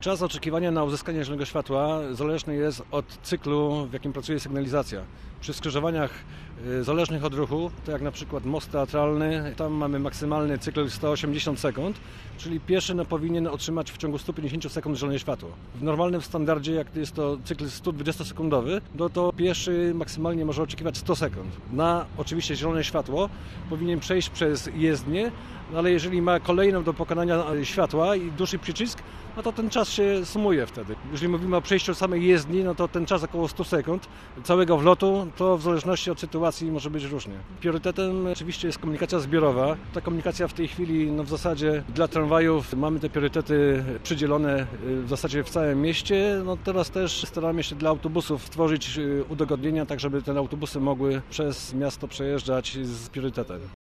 Czas oczekiwania na uzyskanie zielonego światła zależny jest od cyklu, w jakim pracuje sygnalizacja. Przy skrzyżowaniach zależnych od ruchu, to jak na przykład most teatralny, tam mamy maksymalny cykl 180 sekund, czyli pieszy powinien otrzymać w ciągu 150 sekund zielone światło. W normalnym standardzie, jak jest to cykl 120-sekundowy, to pieszy maksymalnie może oczekiwać 100 sekund. Na oczywiście zielone światło powinien przejść przez jezdnię, ale jeżeli ma kolejną do pokonania światła i dłuższy przycisk, no to ten czas się sumuje wtedy. Jeżeli mówimy o przejściu samej jezdni, no to ten czas około 100 sekund całego wlotu, to w zależności od sytuacji może być różnie. Priorytetem oczywiście jest komunikacja zbiorowa. Ta komunikacja w tej chwili w zasadzie dla tramwajów mamy te priorytety przydzielone w zasadzie w całym mieście. No teraz też staramy się dla autobusów stworzyć udogodnienia, tak żeby te autobusy mogły przez miasto przejeżdżać z priorytetem.